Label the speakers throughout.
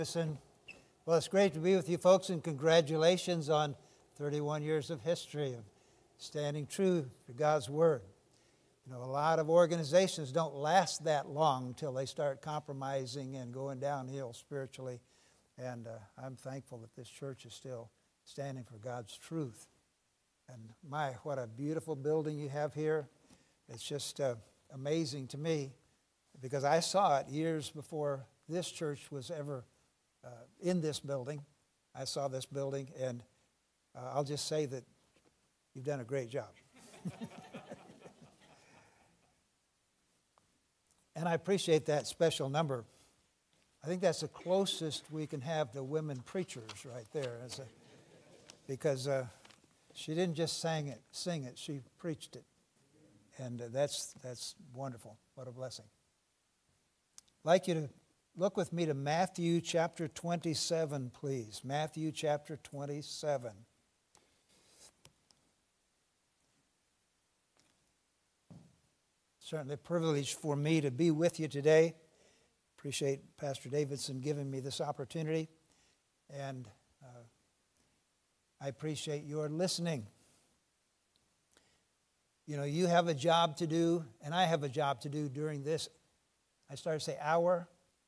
Speaker 1: Well, it's great to be with you folks, and congratulations on 31 years of history of standing true to God's Word. You know, a lot of organizations don't last that long until they start compromising and going downhill spiritually. And I'm thankful that this church is still standing for God's truth. And my, what a beautiful building you have here. It's just amazing to me because I saw it years before this church was ever in this building. I saw this building, and I'll just say that you've done a great job. And I appreciate that special number. I think that's the closest we can have to women preachers right there, because she didn't just sing it, she preached it. And that's wonderful. What a blessing. I'd like you to look with me to Matthew chapter 27, please. Matthew chapter 27. Certainly a privilege for me to be with you today. Appreciate Pastor Davidson giving me this opportunity. And I appreciate your listening. You know, you have a job to do, and I have a job to do during this, I started to say hour.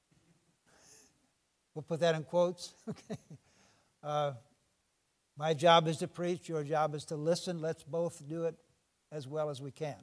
Speaker 1: We'll put that in quotes. Okay. My job is to preach. Your job is to listen. Let's both do it as well as we can.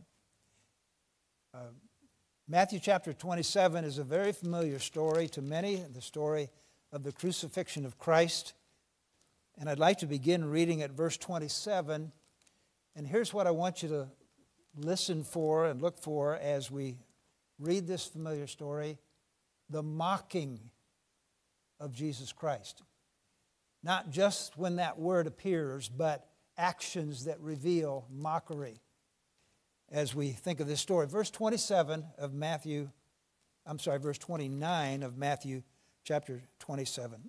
Speaker 1: Matthew chapter 27 is a very familiar story to many, the story of the crucifixion of Christ. And I'd like to begin reading at verse 27. And here's what I want you to listen for and look for as we read this familiar story: the mocking of Jesus Christ. Not just when that word appears, but actions that reveal mockery as we think of this story. Verse 29 of Matthew chapter 27.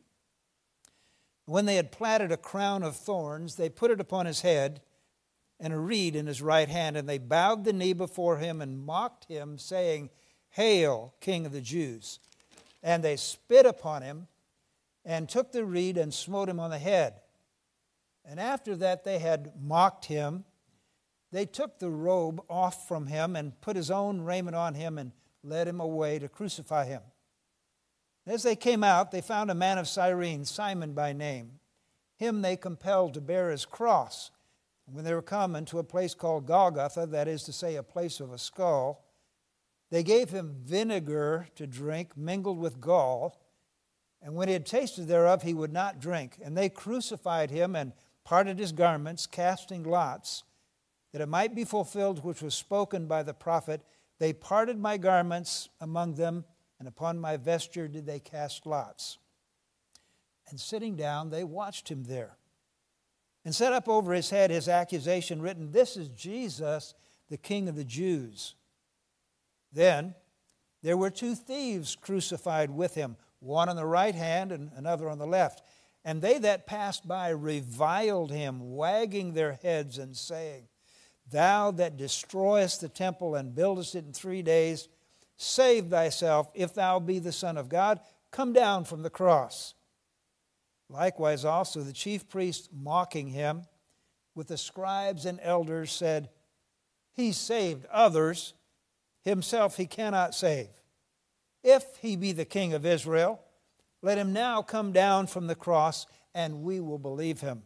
Speaker 1: When they had platted a crown of thorns, they put it upon his head and a reed in his right hand, and they bowed the knee before him and mocked him, saying, "Hail, King of the Jews!" And they spit upon him and took the reed and smote him on the head. And after that they had mocked him, they took the robe off from him and put his own raiment on him and led him away to crucify him. As they came out, they found a man of Cyrene, Simon by name. Him they compelled to bear his cross. When they were come into a place called Golgotha, that is to say, a place of a skull, they gave him vinegar to drink mingled with gall. And when he had tasted thereof, he would not drink. And they crucified him and parted his garments, casting lots, that it might be fulfilled which was spoken by the prophet, "They parted my garments among them, and upon my vesture did they cast lots." And sitting down, they watched him there, and set up over his head his accusation written, "This is Jesus, the King of the Jews." Then there were two thieves crucified with him, one on the right hand and another on the left. And they that passed by reviled him, wagging their heads and saying, "Thou that destroyest the temple and buildest it in 3 days, save thyself. If thou be the Son of God, come down from the cross." Likewise also the chief priests, mocking him, with the scribes and elders, said, "He saved others, himself he cannot save. If he be the King of Israel, let him now come down from the cross, and we will believe him.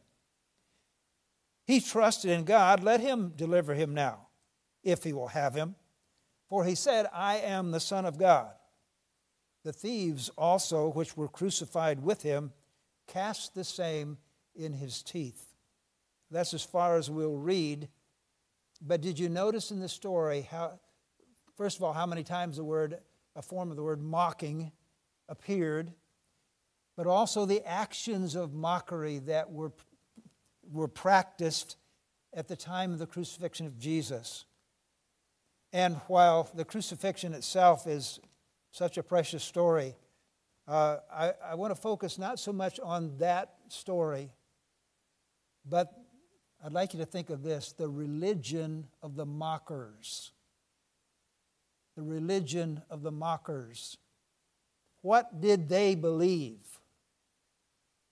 Speaker 1: He trusted in God, let him deliver him now, if he will have him. For he said, I am the Son of God." The thieves also, which were crucified with him, cast the same in his teeth. That's as far as we'll read. But did you notice in the story how, first of all, how many times a form of the word mocking appeared, but also the actions of mockery that were practiced at the time of the crucifixion of Jesus. And while the crucifixion itself is such a precious story, I want to focus not so much on that story, but I'd like you to think of this: the religion of the mockers. The religion of the mockers. What did they believe?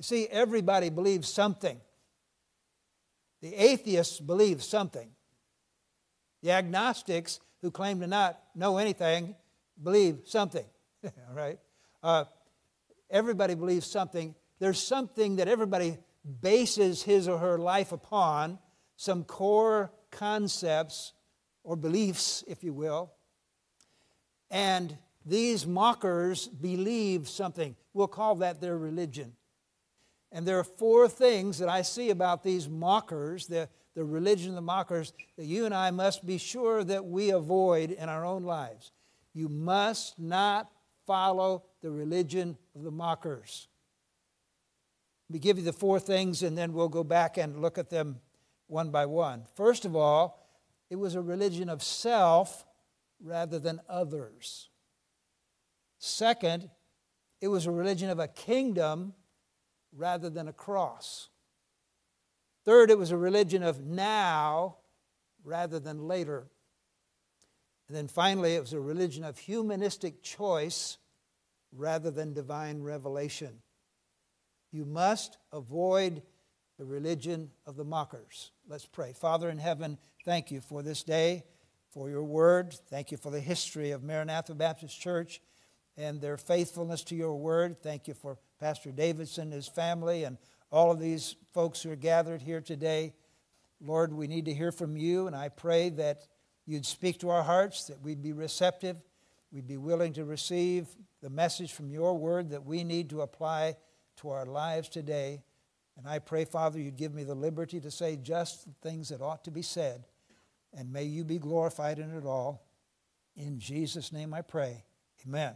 Speaker 1: You see, everybody believes something. The atheists believe something. The agnostics, who claim to not know anything, believe something. All right? Everybody believes something. There's something that everybody bases his or her life upon, some core concepts or beliefs, if you will. And these mockers believe something. We'll call that their religion. And there are four things that I see about these mockers, the religion of the mockers, that you and I must be sure that we avoid in our own lives. You must not follow the religion of the mockers. Let me give you the four things, and then we'll go back and look at them one by one. First of all, it was a religion of self rather than others. Second, it was a religion of a kingdom rather than a cross. Third, it was a religion of now rather than later. And then finally, it was a religion of humanistic choice rather than divine revelation. You must avoid the religion of the mockers. Let's pray. Father in heaven, thank you for this day, for your word. Thank you for the history of Maranatha Baptist Church and their faithfulness to your word. Thank you for Pastor Davidson and his family and all of these folks who are gathered here today. Lord, we need to hear from you, and I pray that you'd speak to our hearts, that we'd be receptive, we'd be willing to receive the message from your word that we need to apply to our lives today. And I pray, Father, you'd give me the liberty to say just the things that ought to be said, and may you be glorified in it all. In Jesus' name I pray. Amen.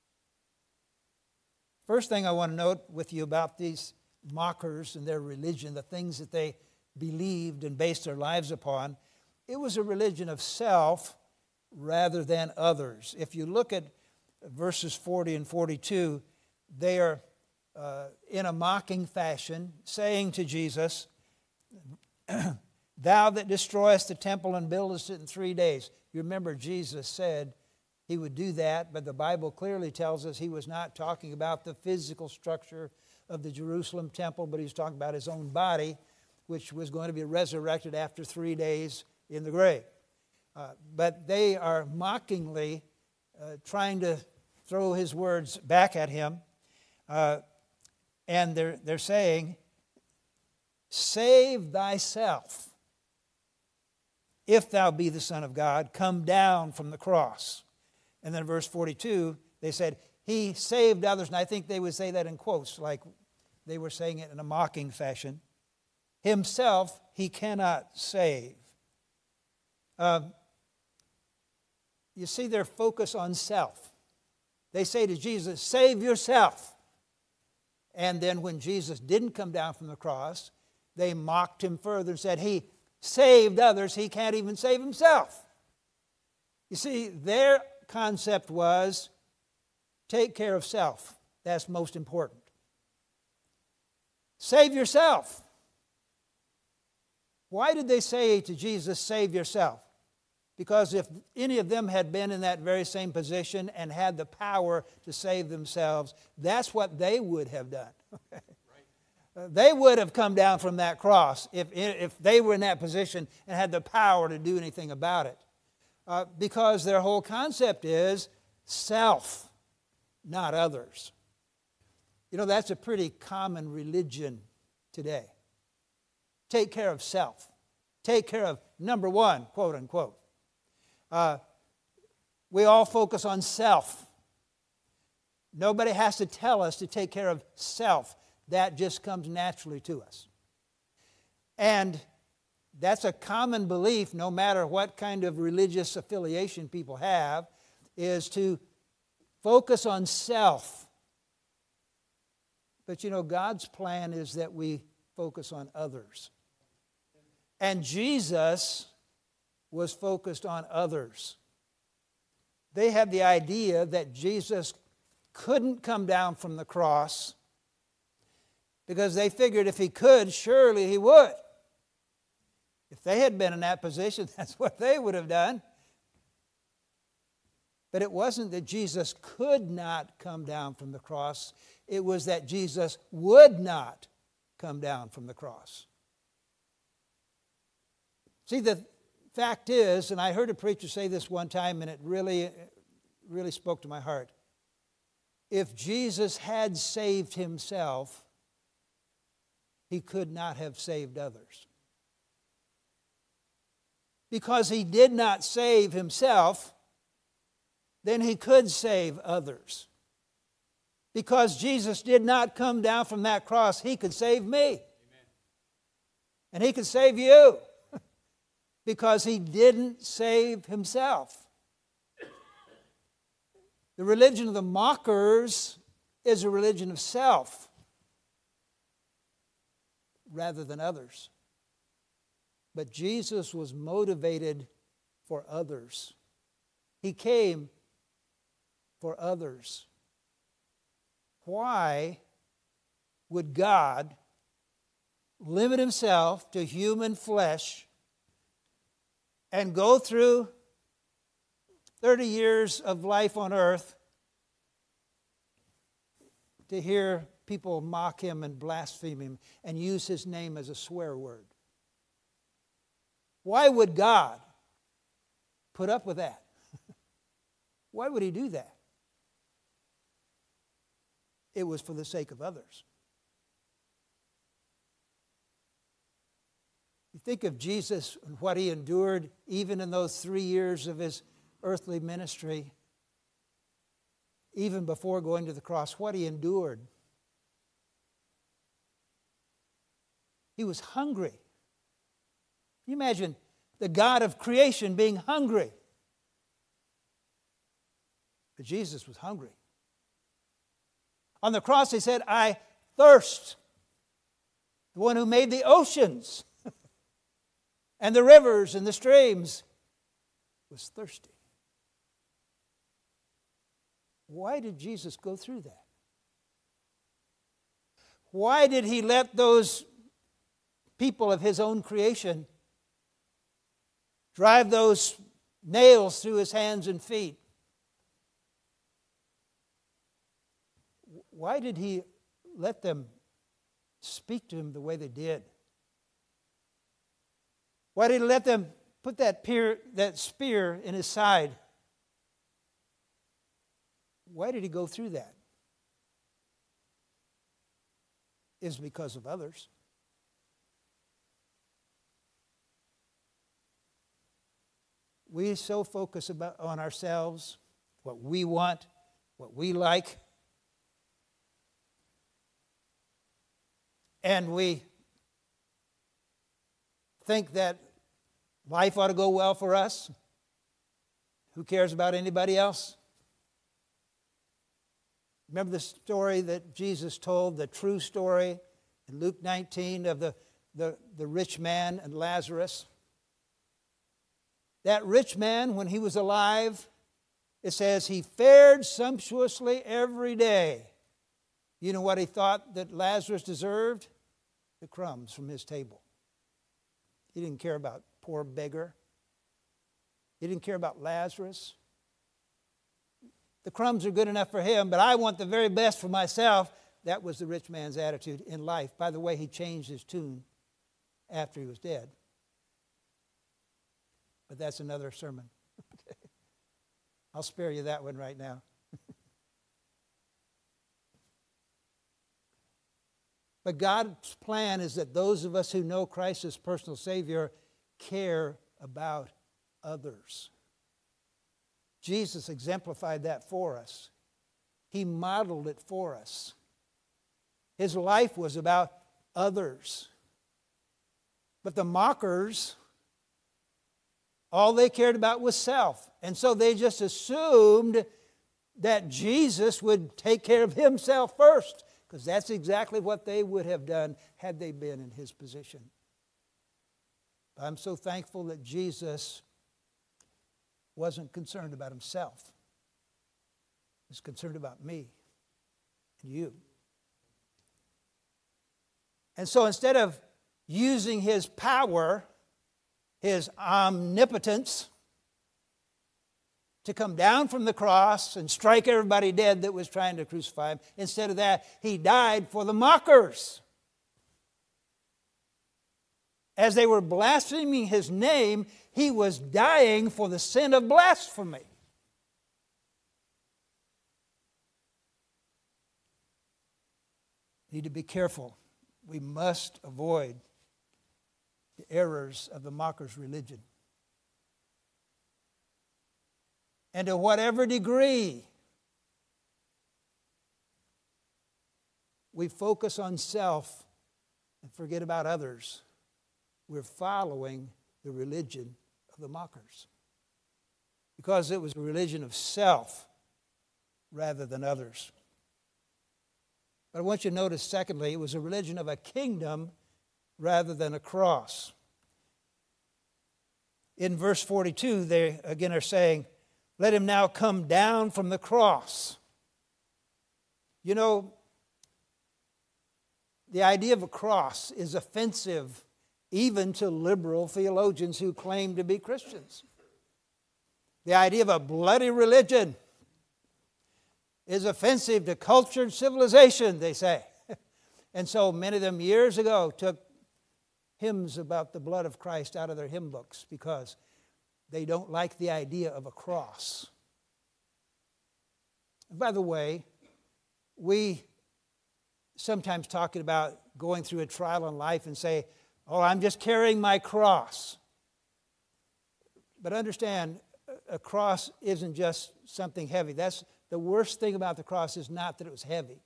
Speaker 1: First thing I want to note with you about these mockers and their religion, the things that they believed and based their lives upon, it was a religion of self rather than others. If you look at verses 40 and 42, they are in a mocking fashion saying to Jesus, "Thou that destroyest the temple and buildest it in 3 days." You remember Jesus said he would do that, but the Bible clearly tells us he was not talking about the physical structure of the Jerusalem temple, but he was talking about his own body, which was going to be resurrected after 3 days in the grave. But they are mockingly trying to throw his words back at him. And they're saying, "Save thyself. If thou be the Son of God, come down from the cross." And then verse 42, they said, "He saved others." And I think they would say that in quotes, like they were saying it in a mocking fashion. "Himself he cannot save." You see their focus on self. They say to Jesus, "Save yourself." And then when Jesus didn't come down from the cross, they mocked him further and said, "He saved others, he can't even save himself." You see, their concept was, take care of self. That's most important. Save yourself. Why did they say to Jesus, "Save yourself"? Because if any of them had been in that very same position and had the power to save themselves, that's what they would have done. They would have come down from that cross if they were in that position and had the power to do anything about it. Because their whole concept is self, not others. You know, that's a pretty common religion today. Take care of self. Take care of number one, quote unquote. We all focus on self. Nobody has to tell us to take care of self. That just comes naturally to us. And that's a common belief, no matter what kind of religious affiliation people have, is to focus on self. But you know, God's plan is that we focus on others. And Jesus was focused on others. They had the idea that Jesus couldn't come down from the cross because they figured if he could, surely he would. If they had been in that position, that's what they would have done. But it wasn't that Jesus could not come down from the cross. It was that Jesus would not come down from the cross. See, the fact is, and I heard a preacher say this one time, and it really spoke to my heart. If Jesus had saved himself, he could not have saved others. Because he did not save himself, then he could save others. Because Jesus did not come down from that cross, he could save me. Amen. And he could save you. Because he didn't save himself. The religion of the mockers is a religion of self rather than others. But Jesus was motivated for others. He came for others. Why would God limit himself to human flesh and go through 30 years of life on earth to hear people mock him and blaspheme him and use his name as a swear word? Why would God put up with that? Why would he do that? It was for the sake of others. You think of Jesus and what he endured even in those 3 years of his earthly ministry, even before going to the cross, what he endured. He was hungry. Can you imagine the God of creation being hungry? But Jesus was hungry. On the cross he said, I thirst. The one who made the oceans and the rivers and the streams was thirsty. Why did Jesus go through that? Why did he let those people of his own creation drive those nails through his hands and feet? Why did he let them speak to him the way they did? Why did he let them put that spear in his side? Why did he go through that? It's because of others. We so focus on ourselves, what we want, what we like. And we think that life ought to go well for us. Who cares about anybody else? Remember the story that Jesus told, the true story in Luke 19 of the rich man and Lazarus? That rich man, when he was alive, it says he fared sumptuously every day. You know what he thought that Lazarus deserved? The crumbs from his table. He didn't care about poor beggar. He didn't care about Lazarus. The crumbs are good enough for him, but I want the very best for myself. That was the rich man's attitude in life. By the way, he changed his tune after he was dead. But that's another sermon. I'll spare you that one right now. But God's plan is that those of us who know Christ as personal Savior care about others. Jesus exemplified that for us. He modeled it for us. His life was about others. But the mockers, all they cared about was self. And so they just assumed that Jesus would take care of himself first, because that's exactly what they would have done had they been in his position. I'm so thankful that Jesus wasn't concerned about himself. He was concerned about me and you. And so instead of using his power, his omnipotence, to come down from the cross and strike everybody dead that was trying to crucify him. Instead of that, he died for the mockers. As they were blaspheming his name, he was dying for the sin of blasphemy. Need to be careful. We must avoid the errors of the mocker's religion. And to whatever degree we focus on self and forget about others, we're following the religion of the mockers. Because it was a religion of self rather than others. But I want you to notice, secondly, it was a religion of a kingdom rather than a cross. In verse 42, they again are saying, "Let him now come down from the cross." You know, the idea of a cross is offensive even to liberal theologians who claim to be Christians. The idea of a bloody religion is offensive to culture and civilization, they say. And so many of them years ago took hymns about the blood of Christ out of their hymn books because they don't like the idea of a cross. And by the way, we sometimes talk about going through a trial in life and say, "Oh, I'm just carrying my cross." But understand, a cross isn't just something heavy. That's the worst thing about the cross is not that it was heavy.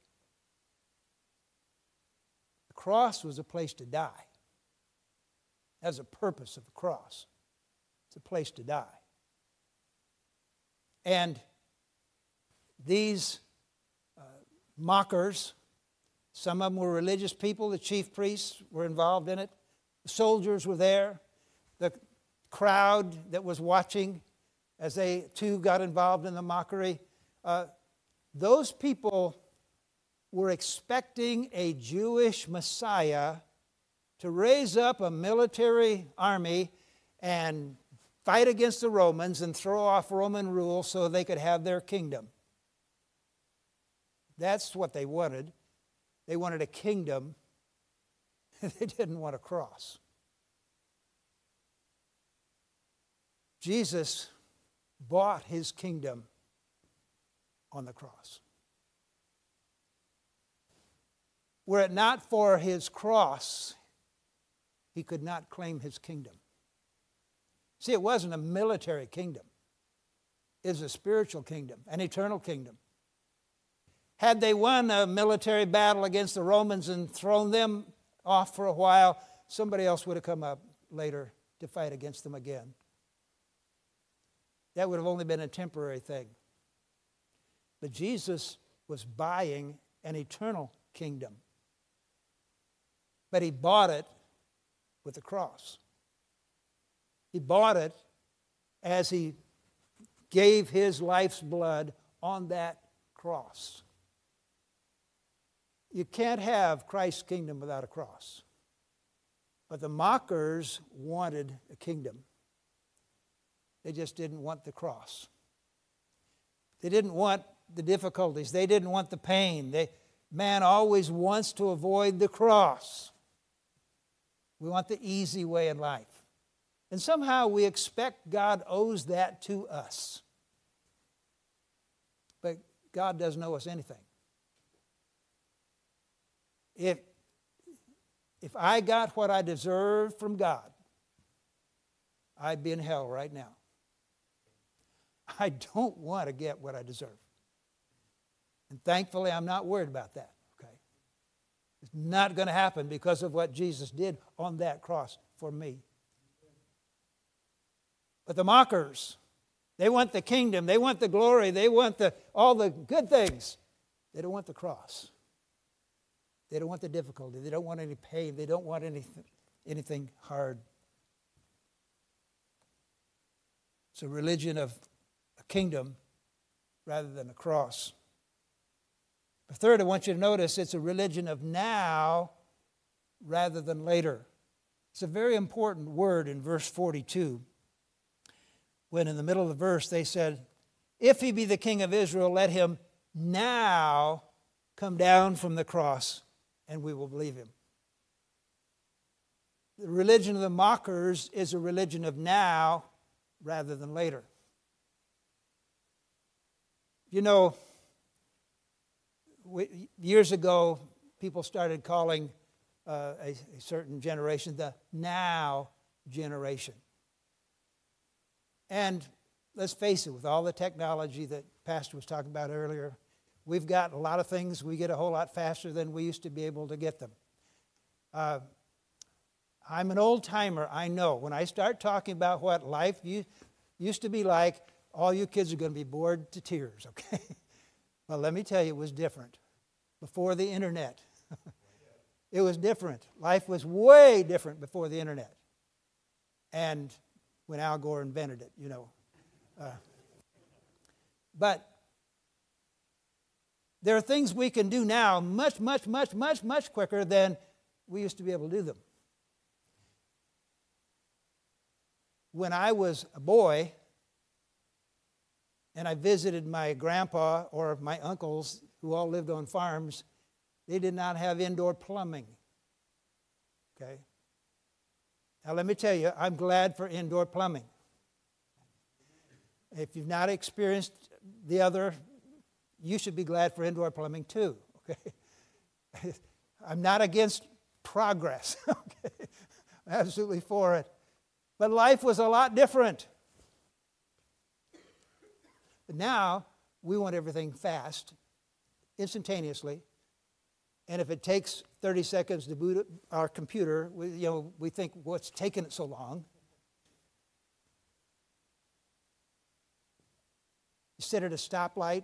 Speaker 1: The cross was a place to die. That's the purpose of the cross. It's a place to die. And these mockers, some of them were religious people. The chief priests were involved in it. The soldiers were there. The crowd that was watching as they too got involved in the mockery. Those people were expecting a Jewish Messiah to raise up a military army and fight against the Romans and throw off Roman rule so they could have their kingdom. That's what they wanted. They wanted a kingdom. They didn't want a cross. Jesus bought his kingdom on the cross. Were it not for his cross, he could not claim his kingdom. See, it wasn't a military kingdom. It was a spiritual kingdom, an eternal kingdom. Had they won a military battle against the Romans and thrown them off for a while, somebody else would have come up later to fight against them again. That would have only been a temporary thing. But Jesus was buying an eternal kingdom. But he bought it with the cross. He bought it as he gave his life's blood on that cross. You can't have Christ's kingdom without a cross. But the mockers wanted a kingdom. They just didn't want the cross. They didn't want the difficulties. They didn't want the pain. Man always wants to avoid the cross. We want the easy way in life. And somehow we expect God owes that to us. But God doesn't owe us anything. If I got what I deserved from God, I'd be in hell right now. I don't want to get what I deserve. And thankfully, I'm not worried about that. Okay? It's not going to happen because of what Jesus did on that cross for me. But the mockers, they want the kingdom, they want the glory, they want all the good things. They don't want the cross. They don't want the difficulty. They don't want any pain. They don't want anything hard. It's a religion of a kingdom rather than a cross. But third, I want you to notice it's a religion of now rather than later. It's a very important word in verse 42. When in the middle of the verse they said, If he be the King of Israel, let him now come down from the cross, and we will believe him. The religion of the mockers is a religion of now rather than later. You know, years ago, people started calling a certain generation the now generation. And let's face it, with all the technology that Pastor was talking about earlier, we've got a lot of things. We get a whole lot faster than we used to be able to get them. I'm an old timer, I know. When I start talking about what life used to be like, all you kids are going to be bored to tears, okay? Well, let me tell you, it was different. Before the internet, it was different. Life was way different before the internet. And when Al Gore invented it, you know. But there are things we can do now much quicker than we used to be able to do them. When I was a boy and I visited my grandpa or my uncles who all lived on farms, they did not have indoor plumbing. Okay? Now let me tell you, I'm glad for indoor plumbing. If you've not experienced the other, you should be glad for indoor plumbing too. Okay? I'm not against progress. Okay? I'm absolutely for it. But life was a lot different. But now, we want everything fast, instantaneously. And if it takes 30 seconds to boot our computer, we think, what's taking it so long? You sit at a stoplight,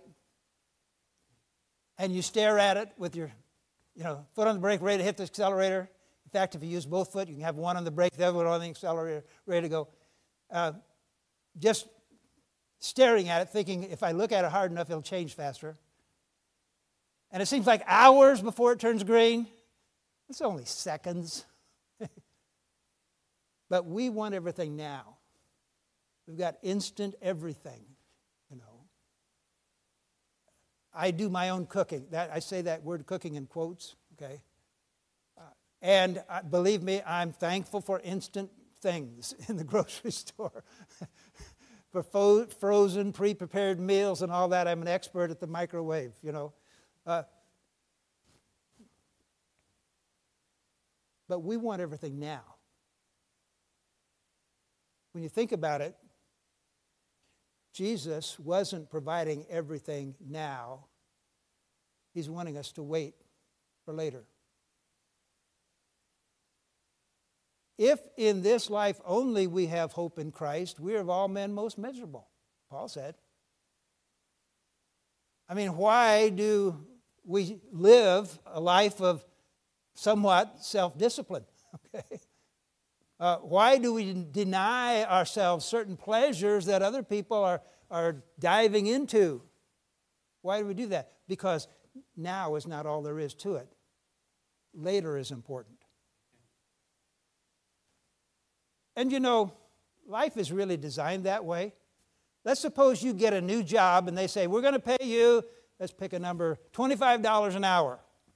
Speaker 1: and you stare at it with your foot on the brake, ready to hit the accelerator. In fact, if you use both foot, you can have one on the brake, the other one on the accelerator, ready to go. Just staring at it, thinking if I look at it hard enough, it'll change faster. And it seems like hours before it turns green. It's only seconds. But we want everything now. We've got instant everything, I do my own cooking. I say that word cooking in quotes, okay? And believe me, I'm thankful for instant things in the grocery store. For frozen, pre-prepared meals and all that, I'm an expert at the microwave, But we want everything now. When you think about it, Jesus wasn't providing everything now. He's wanting us to wait for later. If in this life only we have hope in Christ, we are of all men most miserable, Paul said. I mean, why do we live a life of somewhat self-discipline? Okay. Why do we deny ourselves certain pleasures that other people are diving into? Why do we do that? Because now is not all there is to it. Later is important. And life is really designed that way. Let's suppose you get a new job and they say, we're going to pay you, let's pick a number, $25 an hour.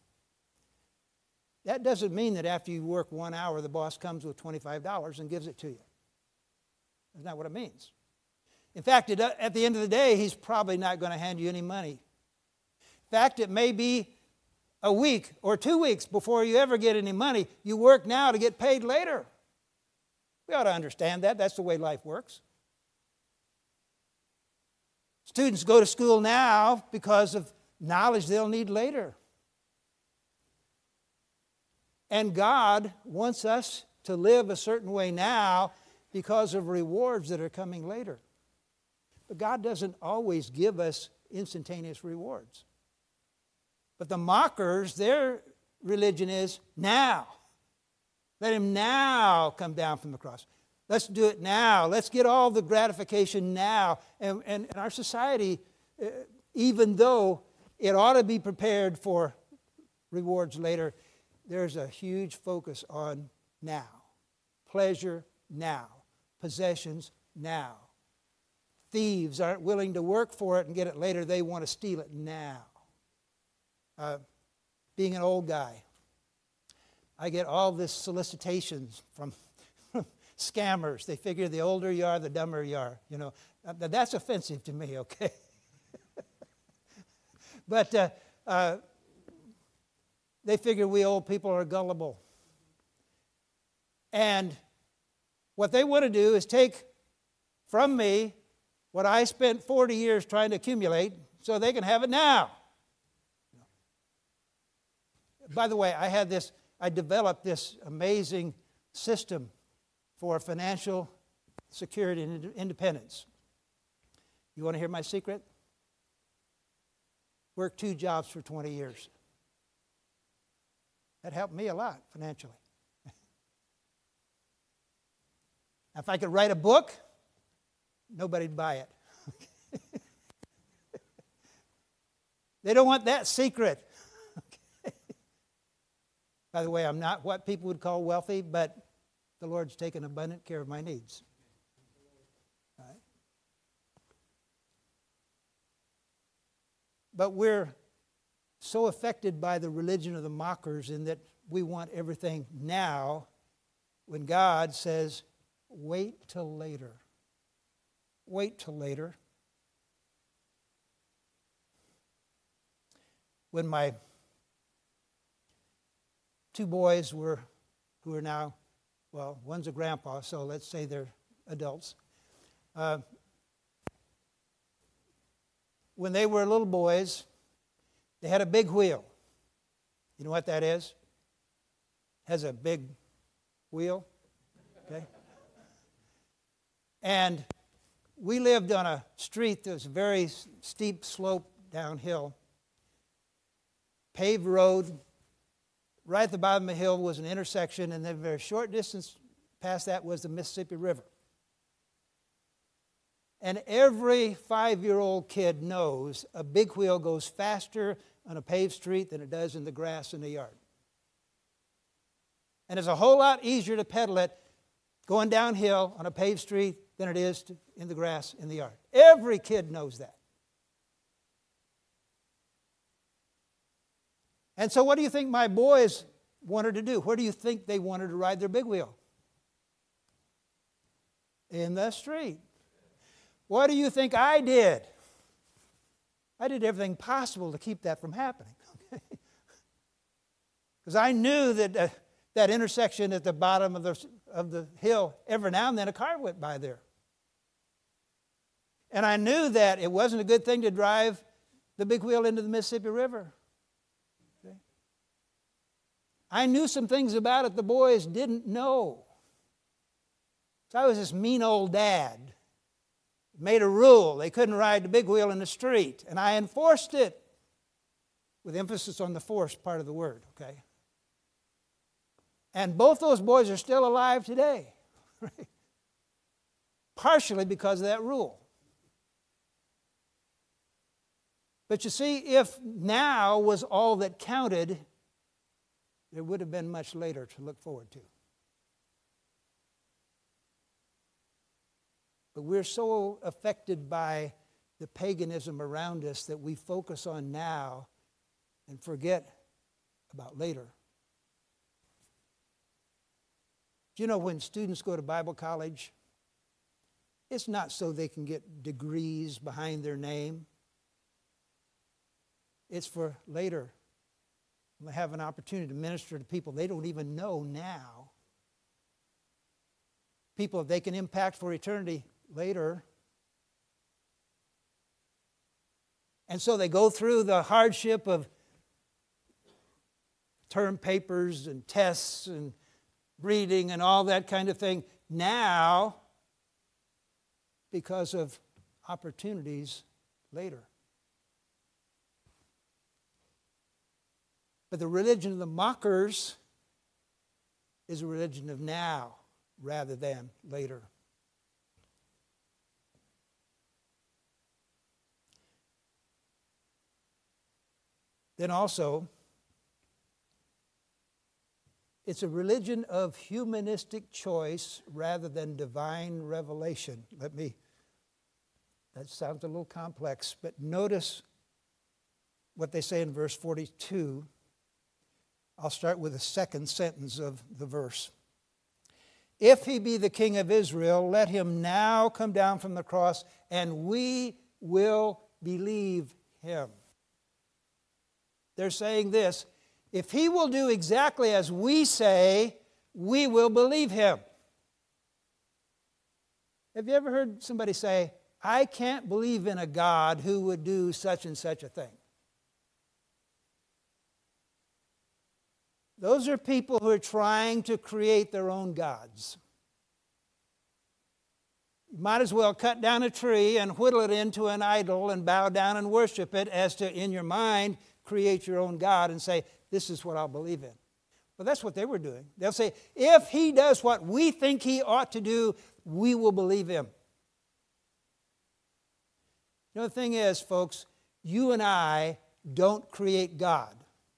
Speaker 1: That doesn't mean that after you work 1 hour, the boss comes with $25 and gives it to you. That's not what it means. In fact, at the end of the day, he's probably not going to hand you any money. In fact, it may be a week or 2 weeks before you ever get any money. You work now to get paid later. We ought to understand that. That's the way life works. Students go to school now because of knowledge they'll need later. And God wants us to live a certain way now because of rewards that are coming later. But God doesn't always give us instantaneous rewards. But the mockers, their religion is now. Let him now come down from the cross. Let's do it now. Let's get all the gratification now. And our society, even though it ought to be prepared for rewards later, there's a huge focus on now. Pleasure now. Possessions now. thieves aren't willing to work for it and get it later. They want to steal it now. Being an old guy, I get all this solicitations from scammers. They figure the older you are, the dumber you are. You know, that's offensive to me, okay? But they figure we old people are gullible. And what they want to do is take from me what I spent 40 years trying to accumulate so they can have it now. By the way, I developed this amazing system for financial security and independence. You want to hear my secret? Worked 2 jobs for 20 years. That helped me a lot financially. If I could write a book, nobody'd buy it. They don't want that secret. By the way, I'm not what people would call wealthy, but the Lord's taken abundant care of my needs. All right? But we're so affected by the religion of the mockers in that we want everything now when God says, wait till later. Wait till later. When my 2 boys who are now, well, one's a grandpa, so let's say they're adults. When they were little boys, they had a big wheel. You know what that is? It has a big wheel. Okay? And we lived on a street that was very steep slope downhill. Paved road. Right at the bottom of the hill was an intersection, and then a very short distance past that was the Mississippi River. And every 5-year-old kid knows a big wheel goes faster on a paved street than it does in the grass in the yard. And it's a whole lot easier to pedal it going downhill on a paved street than it is in the grass in the yard. Every kid knows that. And so what do you think my boys wanted to do? Where do you think they wanted to ride their big wheel? In the street. What do you think I did? I did everything possible to keep that from happening. Because I knew that that intersection at the bottom of the hill, every now and then a car went by there. And I knew that it wasn't a good thing to drive the big wheel into the Mississippi River. Okay? I knew some things about it the boys didn't know. So I was this mean old dad. Made a rule. They couldn't ride the big wheel in the street. And I enforced it. With emphasis on the force part of the word, okay? And both those boys are still alive today. Right? Partially because of that rule. But you see, if now was all that counted, there would have been much later to look forward to. But we're so affected by the paganism around us that we focus on now and forget about later. Do you know when students go to Bible college, it's not so they can get degrees behind their name. It's for later. They have an opportunity to minister to people they don't even know now. People they can impact for eternity later. And so they go through the hardship of term papers and tests and reading and all that kind of thing now because of opportunities later. But the religion of the mockers is a religion of now rather than later. Then also, it's a religion of humanistic choice rather than divine revelation. Let me That sounds a little complex, but notice what they say in verse 42. I'll start with the second sentence of the verse. If he be the King of Israel, let him now come down from the cross, and we will believe him. They're saying this: if he will do exactly as we say, we will believe him. Have you ever heard somebody say, I can't believe in a God who would do such and such a thing? Those are people who are trying to create their own gods. You might as well cut down a tree and whittle it into an idol and bow down and worship it as to, in your mind, create your own God and say, this is what I'll believe in. Well, that's what they were doing. They'll say, if he does what we think he ought to do, we will believe him. You know, the thing is, folks, you and I don't create God.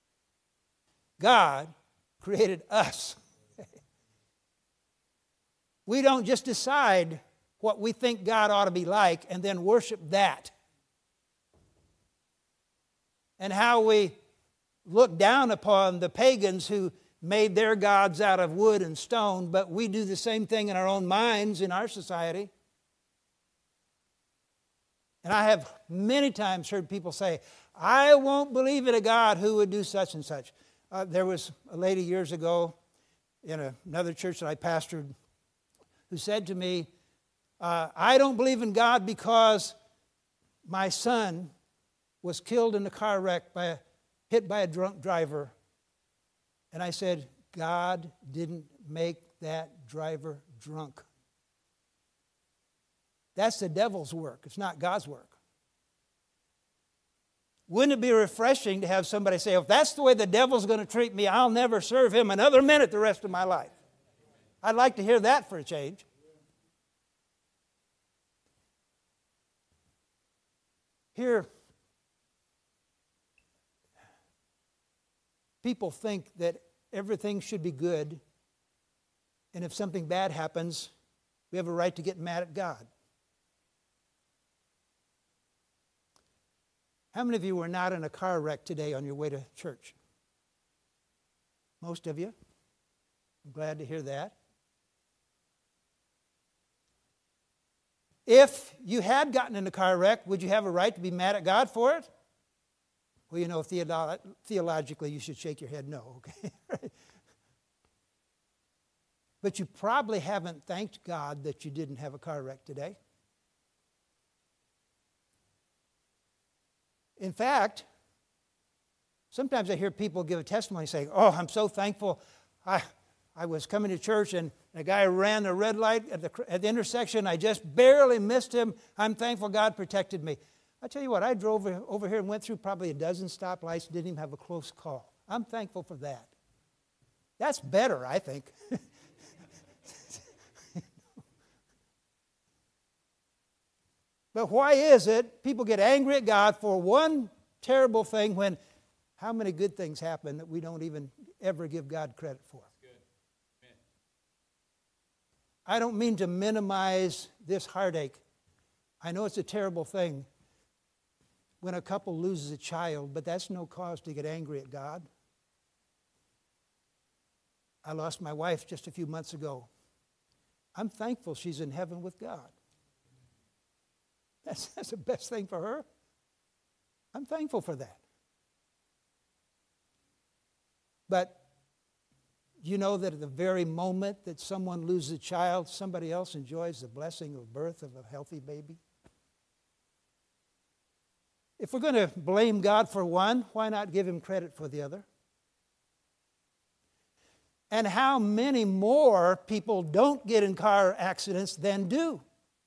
Speaker 1: God created us. We don't just decide what we think God ought to be like and then worship that. And how we look down upon the pagans who made their gods out of wood and stone, but we do the same thing in our own minds in our society. And I have many times heard people say, I won't believe in a God who would do such and such. There was a lady years ago in another church that I pastored who said to me, I don't believe in God because my son was killed in a car wreck hit by a drunk driver. And I said, God didn't make that driver drunk. That's the devil's work. It's not God's work. Wouldn't it be refreshing to have somebody say, if that's the way the devil's going to treat me, I'll never serve him another minute the rest of my life? I'd like to hear that for a change. Here, people think that everything should be good, and if something bad happens, we have a right to get mad at God. How many of you were not in a car wreck today on your way to church? Most of you. I'm glad to hear that. If you had gotten in a car wreck, would you have a right to be mad at God for it? Well, you know, theologically, you should shake your head no, okay? But you probably haven't thanked God that you didn't have a car wreck today. In fact, sometimes I hear people give a testimony saying, oh, I'm so thankful. I was coming to church and a guy ran a red light at the intersection. I just barely missed him. I'm thankful God protected me. I tell you what, I drove over here and went through probably a dozen stoplights, didn't even have a close call. I'm thankful for that. That's better, I think. But why is it people get angry at God for one terrible thing when how many good things happen that we don't even ever give God credit for? I don't mean to minimize this heartache. I know it's a terrible thing when a couple loses a child, but that's no cause to get angry at God. I lost my wife just a few months ago. I'm thankful she's in heaven with God. That's the best thing for her. I'm thankful for that. But you know that at the very moment that someone loses a child, somebody else enjoys the blessing of birth of a healthy baby? If we're going to blame God for one, why not give him credit for the other? And how many more people don't get in car accidents than do?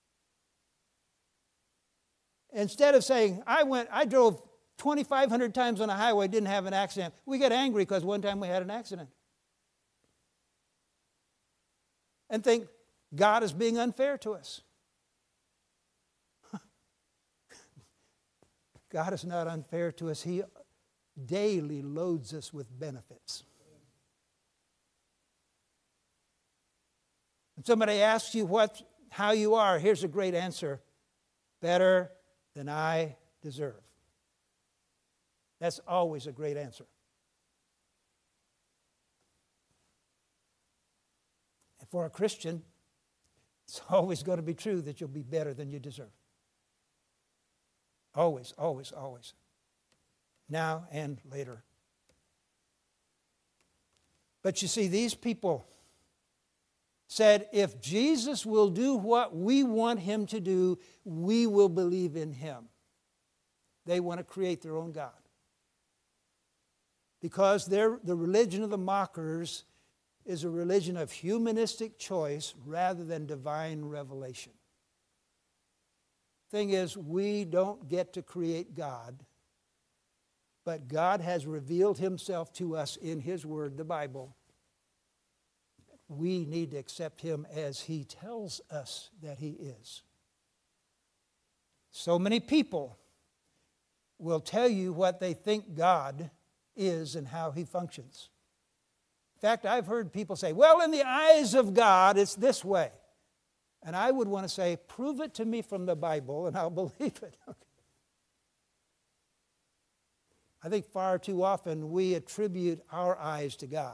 Speaker 1: Instead of saying, I drove 2,500 times on a highway, didn't have an accident. We get angry because one time we had an accident. And think God is being unfair to us. God is not unfair to us. He daily loads us with benefits. When somebody asks you how you are, here's a great answer. better than I deserve. That's always a great answer. And for a Christian, it's always going to be true that you'll be better than you deserve. Always, always, always. Now and later. But you see, these people said, if Jesus will do what we want him to do, we will believe in him. They want to create their own God. Because the religion of the mockers is a religion of humanistic choice rather than divine revelation. Thing is, we don't get to create God, but God has revealed himself to us in his word, the Bible. We need to accept him as he tells us that he is. So many people will tell you what they think God is and how he functions. In fact, I've heard people say, well, in the eyes of God, it's this way. And I would want to say, prove it to me from the Bible and I'll believe it. I think far too often we attribute our eyes to God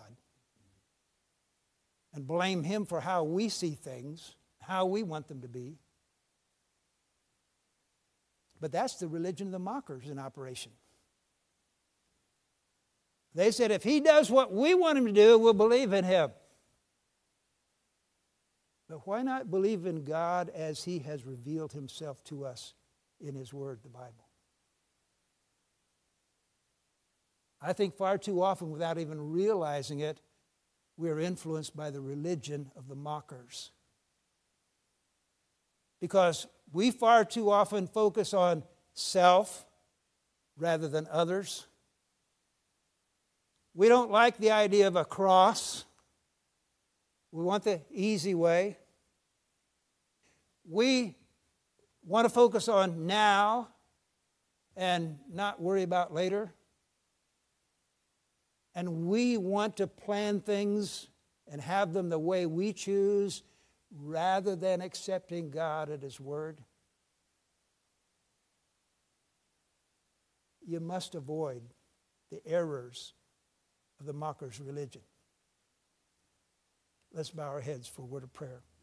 Speaker 1: and blame him for how we see things, how we want them to be. But that's the religion of the mockers in operation. They said, if he does what we want him to do, we'll believe in him. But why not believe in God as he has revealed himself to us in his word, the Bible? I think far too often, without even realizing it, we are influenced by the religion of the mockers. Because we far too often focus on self rather than others. We don't like the idea of a cross. We want the easy way. We want to focus on now and not worry about later. And we want to plan things and have them the way we choose rather than accepting God at his word. You must avoid the errors of the mocker's religion. Let's bow our heads for a word of prayer.